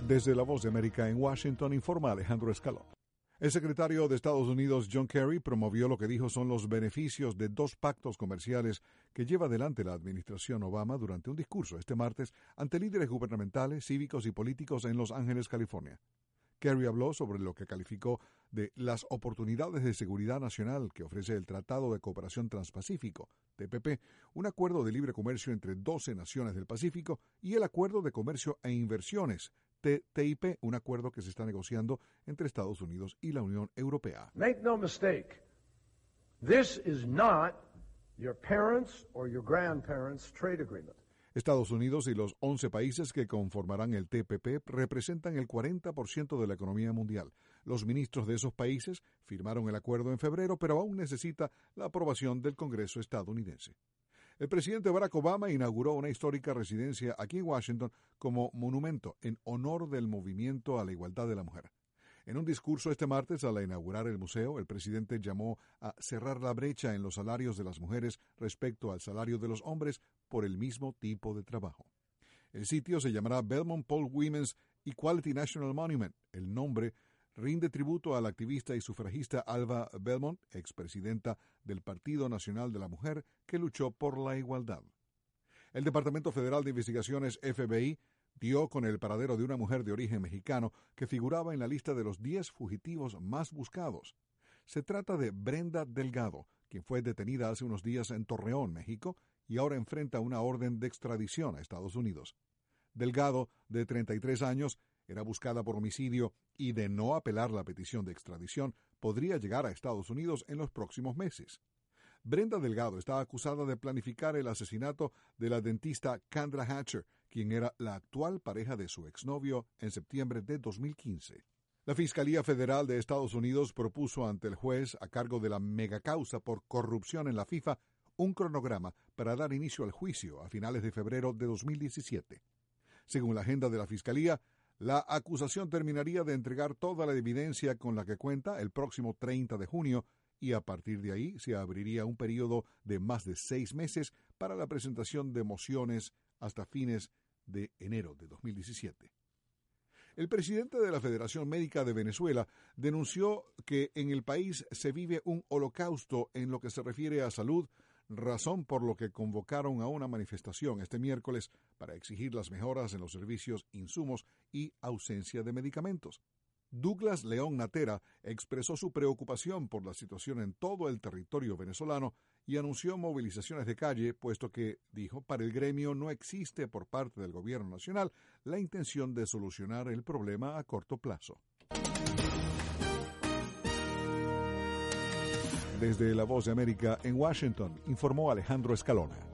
Desde la Voz de América en Washington informa Alejandro Escalón. El secretario de Estados Unidos, John Kerry, promovió lo que dijo son los beneficios de dos pactos comerciales que lleva adelante la administración Obama durante un discurso este martes ante líderes gubernamentales, cívicos y políticos en Los Ángeles, California. Kerry habló sobre lo que calificó de las oportunidades de seguridad nacional que ofrece el Tratado de Cooperación Transpacífico, TPP, un acuerdo de libre comercio entre 12 naciones del Pacífico, y el Acuerdo de Comercio e Inversiones, TTIP, un acuerdo que se está negociando entre Estados Unidos y la Unión Europea. Make no mistake, this is not your parents' or your grandparents' trade agreement. Estados Unidos y los 11 países que conformarán el TPP representan el 40% de la economía mundial. Los ministros de esos países firmaron el acuerdo en febrero, pero aún necesita la aprobación del Congreso estadounidense. El presidente Barack Obama inauguró una histórica residencia aquí en Washington como monumento en honor del movimiento a la igualdad de la mujer. En un discurso este martes al inaugurar el museo, el presidente llamó a cerrar la brecha en los salarios de las mujeres respecto al salario de los hombres por el mismo tipo de trabajo. El sitio se llamará Belmont Paul Women's Equality National Monument. El nombre rinde tributo a la activista y sufragista Alva Belmont, expresidenta del Partido Nacional de la Mujer, que luchó por la igualdad. El Departamento Federal de Investigaciones, FBI, dio con el paradero de una mujer de origen mexicano que figuraba en la lista de los 10 fugitivos más buscados. Se trata de Brenda Delgado, quien fue detenida hace unos días en Torreón, México, y ahora enfrenta una orden de extradición a Estados Unidos. Delgado, de 33 años, era buscada por homicidio y, de no apelar la petición de extradición, podría llegar a Estados Unidos en los próximos meses. Brenda Delgado está acusada de planificar el asesinato de la dentista Kendra Hatcher, quien era la actual pareja de su exnovio en septiembre de 2015. La Fiscalía Federal de Estados Unidos propuso ante el juez a cargo de la megacausa por corrupción en la FIFA un cronograma para dar inicio al juicio a finales de febrero de 2017. Según la agenda de la Fiscalía, la acusación terminaría de entregar toda la evidencia con la que cuenta el próximo 30 de junio y a partir de ahí se abriría un periodo de más de 6 meses para la presentación de mociones hasta fines de enero de 2017. El presidente de la Federación Médica de Venezuela denunció que en el país se vive un holocausto en lo que se refiere a salud, razón por lo que convocaron a una manifestación este miércoles para exigir las mejoras en los servicios, insumos y ausencia de medicamentos. Douglas León Natera expresó su preocupación por la situación en todo el territorio venezolano y anunció movilizaciones de calle, puesto que, dijo, para el gremio no existe por parte del gobierno nacional la intención de solucionar el problema a corto plazo. Desde La Voz de América en Washington, informó Alejandro Escalona.